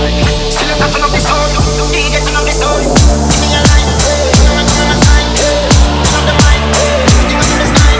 Still a touching up the soul, DJ turn up the soul. Give me a line, I'm a sign. Turn up the mic, give me the sky.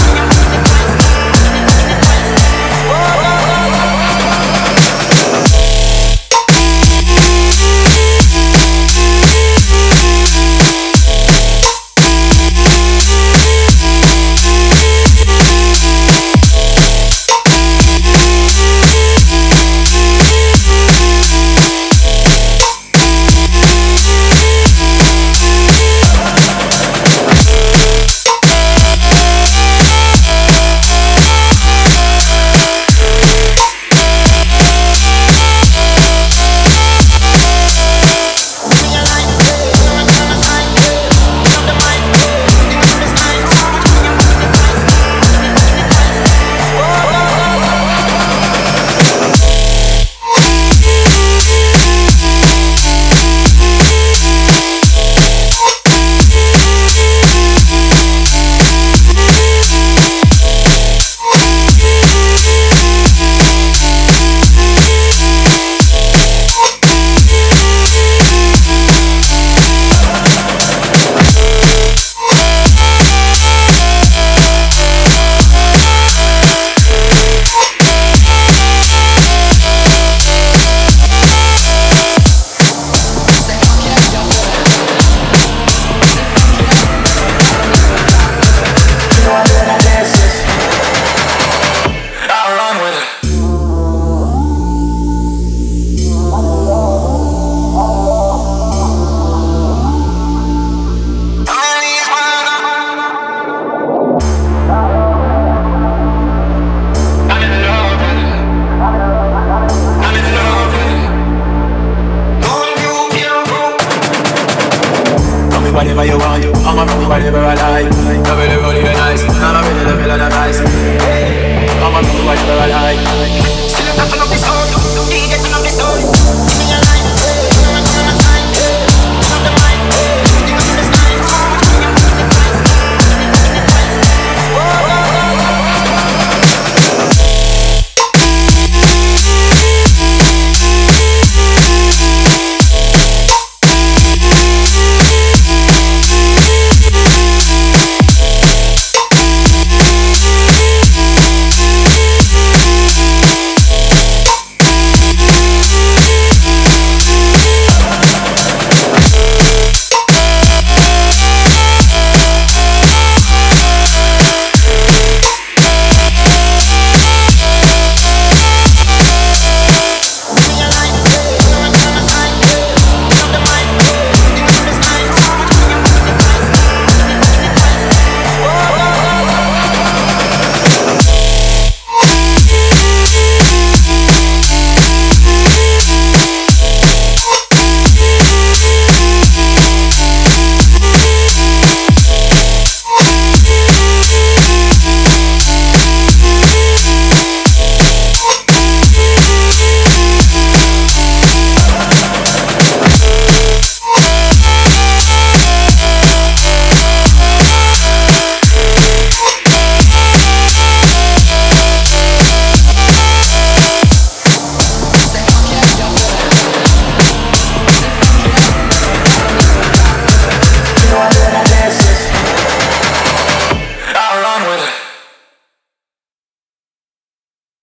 Whatever you want, I'ma do whatever I like. Love it, really nice. I love it, feel the nice. I'ma do whatever I like. Still a touching up the soul, DJ turn up the soul.